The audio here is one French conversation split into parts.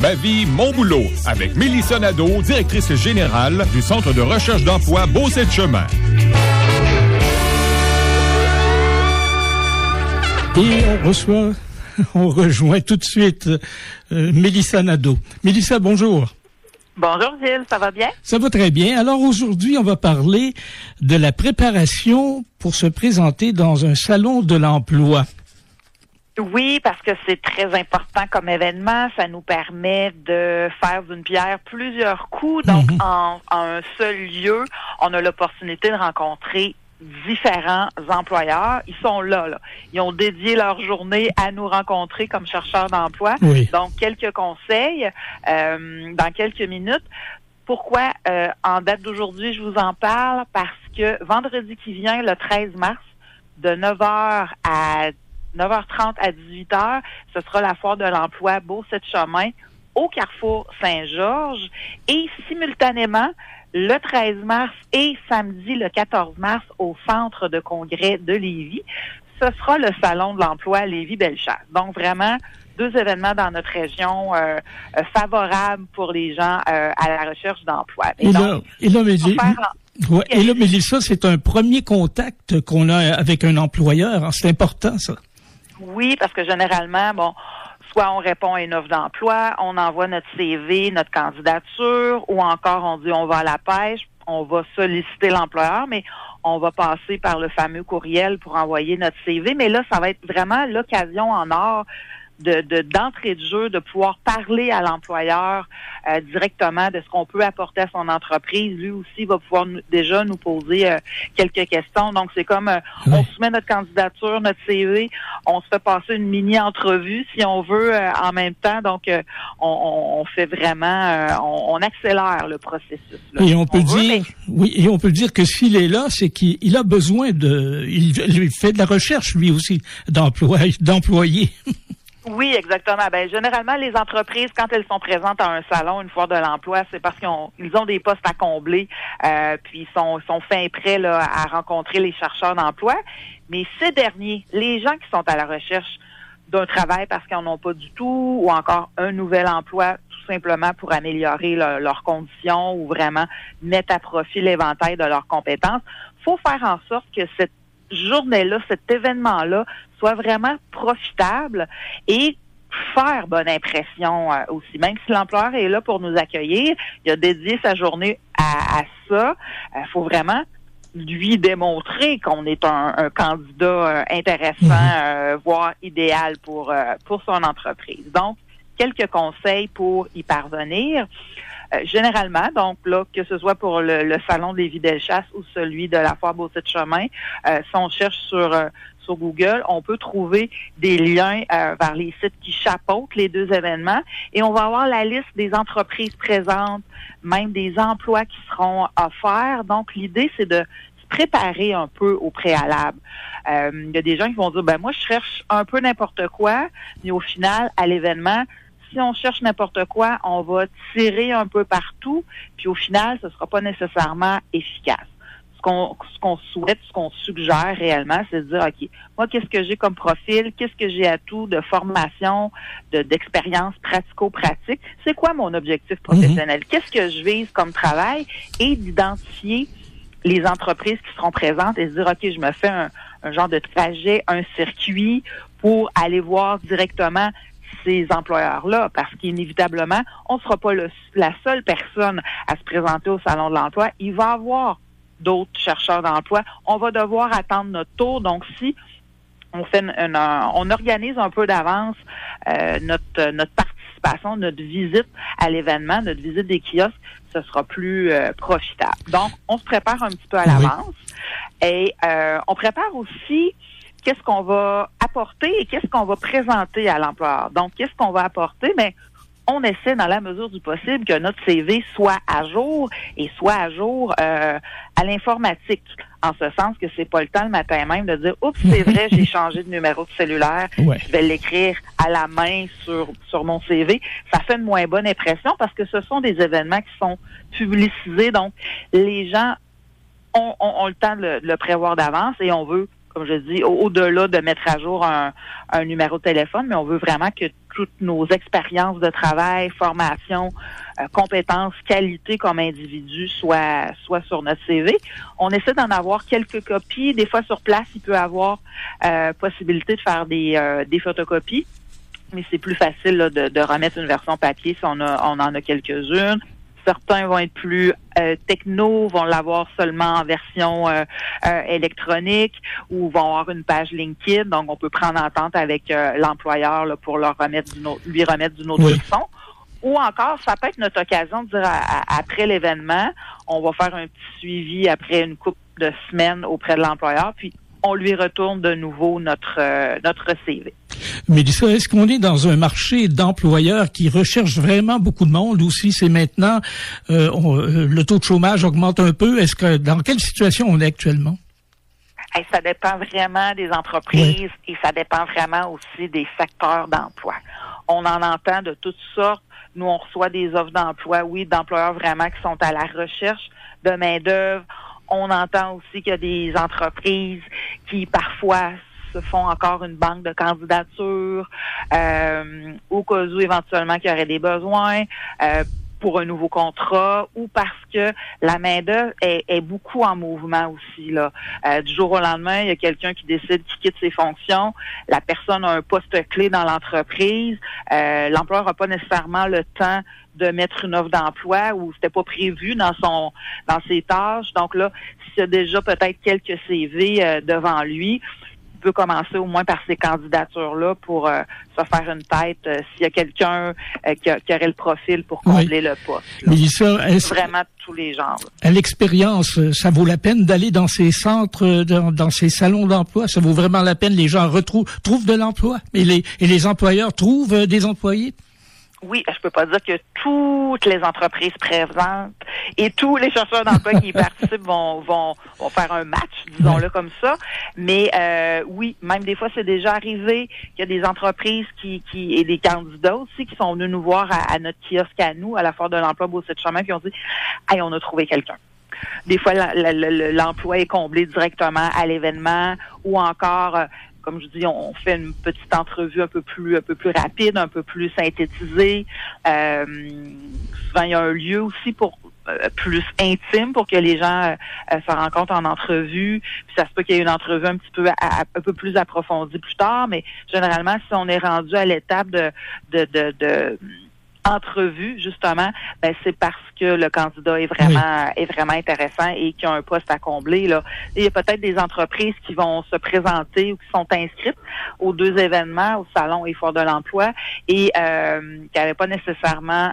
Ma vie, mon boulot, avec Mélissa Nadeau, directrice générale du Centre de recherche d'emploi Beauce-et-Chemin. Et on rejoint tout de suite Mélissa Nadeau. Mélissa, bonjour. Bonjour Gilles, ça va bien? Ça va très bien. Alors aujourd'hui, on va parler de la préparation pour se présenter dans un salon de l'emploi. Oui, parce que c'est très important comme événement. Ça nous permet de faire d'une pierre plusieurs coups. Donc, en un seul lieu, on a l'opportunité de rencontrer différents employeurs. Ils sont là. Ils ont dédié leur journée à nous rencontrer comme chercheurs d'emploi. Oui. Donc, quelques conseils dans quelques minutes. Pourquoi en date d'aujourd'hui, je vous en parle? Parce que vendredi qui vient, le 13 mars, de 9h à 9h30 à 18h, ce sera la foire de l'emploi Beauce-et-Chemin au Carrefour Saint-Georges. Et simultanément, le 13 mars et samedi le 14 mars au Centre de congrès de Lévis, ce sera le Salon de l'emploi Lévis-Bellechasse. Donc vraiment, deux événements dans notre région favorables pour les gens à la recherche d'emploi. Et là, Mélissa, c'est un premier contact qu'on a avec un employeur. C'est important, ça. Oui, parce que généralement, soit on répond à une offre d'emploi, on envoie notre CV, notre candidature, ou encore on dit on va à la pêche, on va solliciter l'employeur, mais on va passer par le fameux courriel pour envoyer notre CV. Mais là, ça va être vraiment l'occasion en or d'entrée de jeu, de pouvoir parler à l'employeur directement de ce qu'on peut apporter à son entreprise. Lui aussi va pouvoir déjà nous poser quelques questions. Donc, c'est comme on soumet notre candidature, notre CV, on se fait passer une mini-entrevue, si on veut, en même temps. Donc, on fait vraiment, on accélère le processus. Là, et on peut dire que s'il est là, c'est qu'il a besoin il fait de la recherche, lui aussi, d'employés. Oui, exactement. Généralement, les entreprises, quand elles sont présentes à un salon, une foire de l'emploi, c'est parce qu'ils ont des postes à combler, puis ils sont fins et prêts là, à rencontrer les chercheurs d'emploi. Mais ces derniers, les gens qui sont à la recherche d'un travail parce qu'ils n'en ont pas du tout, ou encore un nouvel emploi, tout simplement pour améliorer leurs conditions ou vraiment mettre à profit l'éventail de leurs compétences, faut faire en sorte que cette journée-là, cet événement-là, soit vraiment profitable et faire bonne impression aussi. Même si l'employeur est là pour nous accueillir, il a dédié sa journée à ça. Faut vraiment lui démontrer qu'on est un candidat intéressant, voire idéal pour son entreprise. Donc, quelques conseils pour y parvenir. Généralement, donc là, que ce soit pour le salon de Lévis-Bellechasse ou celui de la foire Beauce-et-Chemin, si on cherche sur Google, on peut trouver des liens vers les sites qui chapeautent les deux événements et on va avoir la liste des entreprises présentes, même des emplois qui seront offerts. Donc, l'idée, c'est de se préparer un peu au préalable. Il y a des gens qui vont dire, moi, je cherche un peu n'importe quoi, mais au final, à l'événement, si on cherche n'importe quoi, on va tirer un peu partout, puis au final, ce ne sera pas nécessairement efficace. Ce qu'on souhaite, ce qu'on suggère réellement, c'est de dire, OK, moi, qu'est-ce que j'ai comme profil? Qu'est-ce que j'ai à tout de formation, d'expérience pratico-pratique? C'est quoi mon objectif professionnel? Qu'est-ce que je vise comme travail? Et d'identifier les entreprises qui seront présentes et se dire, OK, je me fais un genre de trajet, un circuit pour aller voir directement ces employeurs-là, parce qu'inévitablement, on ne sera pas la seule personne à se présenter au Salon de l'emploi. Il va y avoir d'autres chercheurs d'emploi. On va devoir attendre notre tour. Donc, si on fait on organise un peu d'avance notre participation, notre visite à l'événement, notre visite des kiosques, ce sera plus profitable. Donc, on se prépare un petit peu à l'avance. Et on prépare aussi qu'est-ce qu'on va apporter et qu'est-ce qu'on va présenter à l'employeur. Donc, qu'est-ce qu'on va apporter? On essaie, dans la mesure du possible, que notre CV soit à jour et soit à jour à l'informatique. En ce sens que c'est pas le temps le matin même de dire « Oups, c'est vrai, j'ai changé de numéro de cellulaire. Je vais l'écrire à la main sur mon CV. » Ça fait une moins bonne impression parce que ce sont des événements qui sont publicisés. Donc, les gens ont le temps de le prévoir d'avance et on veut, comme je dis, au-delà de mettre à jour un numéro de téléphone, mais on veut vraiment que toutes nos expériences de travail, formation, compétences, qualités comme individu soit sur notre CV. On essaie d'en avoir quelques copies. Des fois, sur place, il peut y avoir possibilité de faire des photocopies. Mais c'est plus facile là, de remettre une version papier si on en a quelques-unes. Certains vont être plus techno, vont l'avoir seulement en version électronique ou vont avoir une page LinkedIn. Donc, on peut prendre entente avec l'employeur là, pour lui remettre d'une autre façon. Ou encore, ça peut être notre occasion de dire après l'événement, on va faire un petit suivi après une couple de semaines auprès de l'employeur, puis on lui retourne de nouveau notre CV. Mélissa, est-ce qu'on est dans un marché d'employeurs qui recherche vraiment beaucoup de monde ou si c'est maintenant le taux de chômage augmente un peu? Dans quelle situation on est actuellement? Ça dépend vraiment des entreprises et ça dépend vraiment aussi des secteurs d'emploi. On en entend de toutes sortes. Nous, on reçoit des offres d'emploi, d'employeurs vraiment qui sont à la recherche de main-d'œuvre. On entend aussi qu'il y a des entreprises qui parfois se font encore une banque de candidatures au cas où éventuellement qu'il y aurait des besoins pour un nouveau contrat ou parce que la main-d'œuvre est beaucoup en mouvement aussi là. Du jour au lendemain, il y a quelqu'un qui décide qu'il quitte ses fonctions. La personne a un poste clé dans l'entreprise. L'employeur n'a pas nécessairement le temps de mettre une offre d'emploi ou c'était pas prévu dans ses tâches. Donc là, s'il y a déjà peut-être quelques CV devant lui, il peut commencer au moins par ces candidatures-là pour se faire une tête s'il y a quelqu'un qui aurait le profil pour combler le poste. Mélissa, vraiment tous les genres. À l'expérience, ça vaut la peine d'aller dans ces centres, dans ces salons d'emploi? Ça vaut vraiment la peine? Les gens trouvent de l'emploi? Et les employeurs trouvent des employés? Oui, je peux pas dire que toutes les entreprises présentes et tous les chercheurs d'emploi qui y participent vont faire un match, disons-le comme ça. Mais oui, même des fois, c'est déjà arrivé qu'il y a des entreprises et des candidats aussi qui sont venus nous voir à notre kiosque à nous, à la Foire de l'emploi Beauce-de-Chemin, puis ont dit « Hey, on a trouvé quelqu'un ». Des fois, l'emploi est comblé directement à l'événement ou encore... Comme je dis, on fait une petite entrevue un peu plus rapide, un peu plus synthétisée. Souvent, il y a un lieu aussi pour plus intime pour que les gens se rencontrent en entrevue. Puis ça se peut qu'il y ait une entrevue un petit peu un peu plus approfondie plus tard, mais généralement, si on est rendu à l'étape de entrevue, justement, c'est parce que le candidat est vraiment intéressant et qu'il y a un poste à combler, là. Et il y a peut-être des entreprises qui vont se présenter ou qui sont inscrites aux deux événements, au Salon et Foire de l'emploi, et qui n'avaient pas nécessairement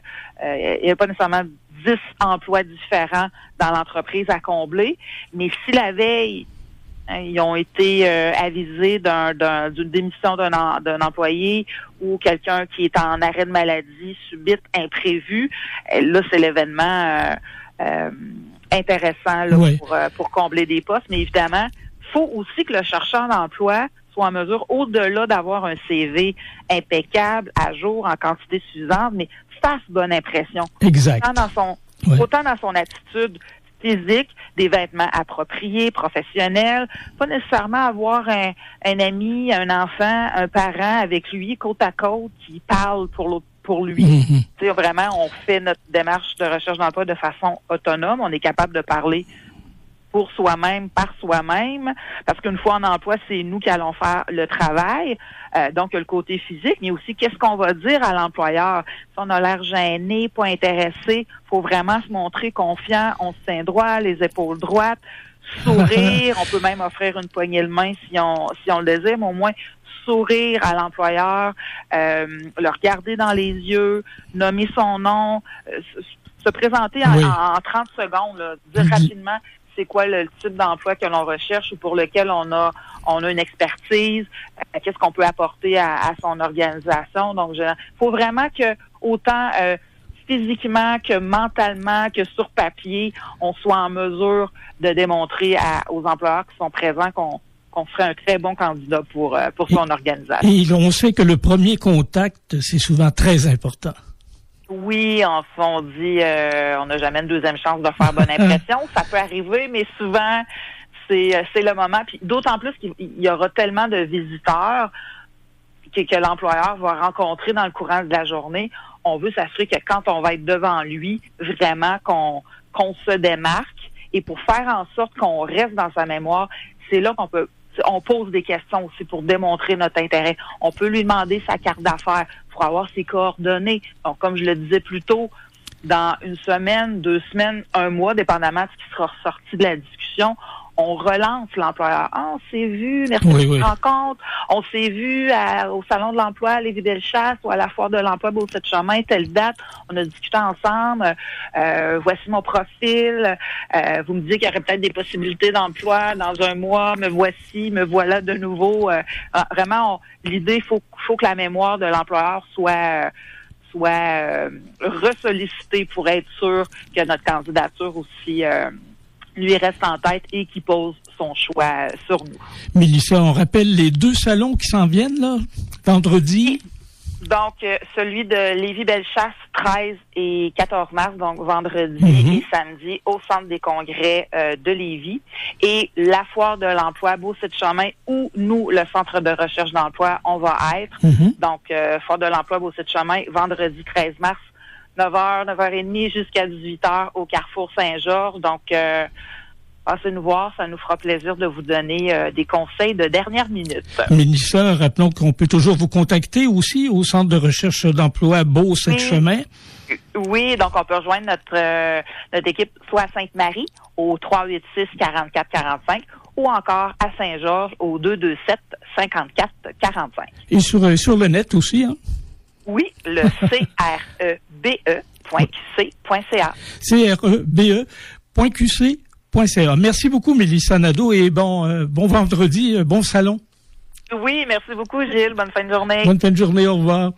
10 emplois différents dans l'entreprise à combler. Mais si la veille, ils ont été avisés d'une démission d'un employé ou quelqu'un qui est en arrêt de maladie subite, imprévu. Là, c'est l'événement intéressant là, pour combler des postes. Mais évidemment, il faut aussi que le chercheur d'emploi soit en mesure, au-delà d'avoir un CV impeccable, à jour, en quantité suffisante, mais fasse bonne impression. Exact. Autant dans son attitude physique, des vêtements appropriés, professionnels, pas nécessairement avoir un ami, un enfant, un parent avec lui côte à côte qui parle pour lui. Mm-hmm. Vraiment, on fait notre démarche de recherche d'emploi de façon autonome. On est capable de parler pour soi-même, par soi-même, parce qu'une fois en emploi, c'est nous qui allons faire le travail, donc le côté physique, mais aussi qu'est-ce qu'on va dire à l'employeur. Si on a l'air gêné, pas intéressé, faut vraiment se montrer confiant, on se tient droit, les épaules droites, sourire, on peut même offrir une poignée de main si on le désire, mais au moins sourire à l'employeur, le regarder dans les yeux, nommer son nom, se présenter en 30 secondes, là, dire rapidement c'est quoi le type d'emploi que l'on recherche ou pour lequel on a une expertise, qu'est-ce qu'on peut apporter à son organisation. Donc, il faut vraiment que autant physiquement que mentalement que sur papier, on soit en mesure de démontrer aux employeurs qui sont présents qu'on serait un très bon candidat pour son organisation. Et on sait que le premier contact, c'est souvent très important. Oui, on dit on n'a jamais une deuxième chance de faire bonne impression. Ça peut arriver, mais souvent, c'est le moment. Puis d'autant plus qu'il y aura tellement de visiteurs que l'employeur va rencontrer dans le courant de la journée. On veut s'assurer que quand on va être devant lui, vraiment qu'on se démarque. Et pour faire en sorte qu'on reste dans sa mémoire, c'est là on pose des questions aussi pour démontrer notre intérêt. On peut lui demander sa carte d'affaires pour avoir ses coordonnées. Donc, comme je le disais plus tôt, dans une semaine, 2 semaines, 1 mois, dépendamment de ce qui sera ressorti de la discussion, on relance l'employeur. Ah, on s'est vu, merci de cette rencontre. On s'est vu au Salon de l'emploi à Lévis-Bellechasse ou à la Foire de l'emploi Beauce-Chemin, telle date. On a discuté ensemble. Voici mon profil. Vous me dites qu'il y aurait peut-être des possibilités d'emploi dans 1 mois. Me voici, me voilà de nouveau. Vraiment, l'idée, il faut que la mémoire de l'employeur soit ressollicitée pour être sûr que notre candidature aussi lui reste en tête et qui pose son choix sur nous. Mélissa, on rappelle les 2 salons qui s'en viennent, là, vendredi. Donc, celui de Lévis-Bellechasse, 13 et 14 mars, donc vendredi et samedi, au Centre des congrès de Lévis. Et la Foire de l'emploi Beauce-Chemin, où nous, le Centre de recherche d'emploi, on va être. Donc, Foire de l'emploi Beauce-Chemin, vendredi 13 mars, 9h, 9h30 jusqu'à 18h au Carrefour Saint-Georges. Donc, passez nous voir, ça nous fera plaisir de vous donner des conseils de dernière minute. Mélissa, rappelons qu'on peut toujours vous contacter aussi au Centre de recherche d'emploi Beauce-Chemin. Oui, donc on peut rejoindre notre équipe soit à Sainte-Marie au 386-44-45 ou encore à Saint-Georges au 227-54-45. Et sur le net aussi, hein? Oui, le CREBE.qc.ca. CREBE.qc.ca. Merci beaucoup, Mélissa Nadeau, et bon vendredi, bon salon. Oui, merci beaucoup, Gilles. Bonne fin de journée. Bonne fin de journée, au revoir.